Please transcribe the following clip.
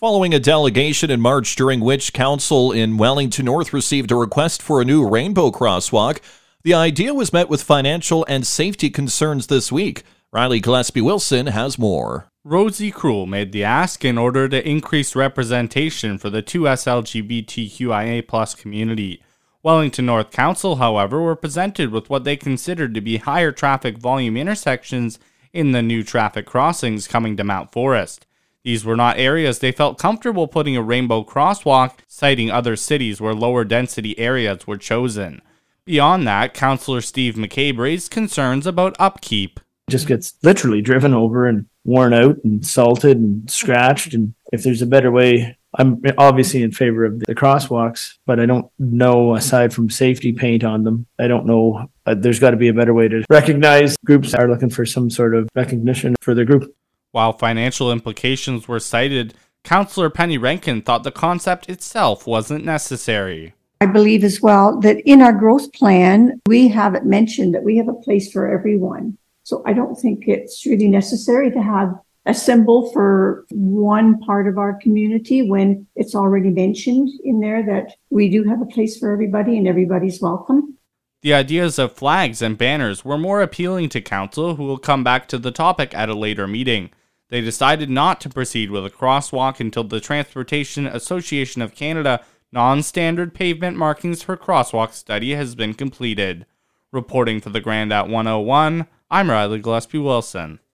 Following a delegation in March during which council in Wellington North received a request for a new rainbow crosswalk, the idea was met with financial and safety concerns this week. Riley Gillespie-Wilson has more. Rosie Krull made the ask in order to increase representation for the 2S LGBTQIA+ community. Wellington North Council, however, were presented with what they considered to be higher traffic volume intersections in the new traffic crossings coming to Mount Forest. These were not areas they felt comfortable putting a rainbow crosswalk, citing other cities where lower density areas were chosen. Beyond that, Councillor Steve McCabe raised concerns about upkeep. It just gets literally driven over and worn out and salted and scratched. And if there's a better way, I'm obviously in favor of the crosswalks, but I don't know, aside from safety paint on them, I don't know. There's got to be a better way to recognize groups that are looking for some sort of recognition for their group. While financial implications were cited, Councillor Penny Rankin thought the concept itself wasn't necessary. I believe as well that in our growth plan, we have it mentioned that we have a place for everyone. So I don't think it's really necessary to have a symbol for one part of our community when it's already mentioned in there that we do have a place for everybody and everybody's welcome. The ideas of flags and banners were more appealing to council, who will come back to the topic at a later meeting. They decided not to proceed with a crosswalk until the Transportation Association of Canada non-standard pavement markings for crosswalk study has been completed. Reporting for the Grand at 101, I'm Riley Gillespie-Wilson.